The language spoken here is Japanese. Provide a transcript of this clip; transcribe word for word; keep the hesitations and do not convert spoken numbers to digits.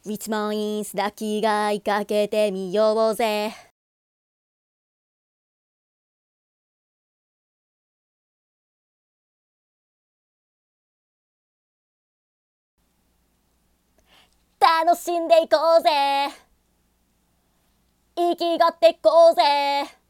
一万円抱きがいかけてみようぜ。楽しんでいこうぜ。生きがっていこうぜ。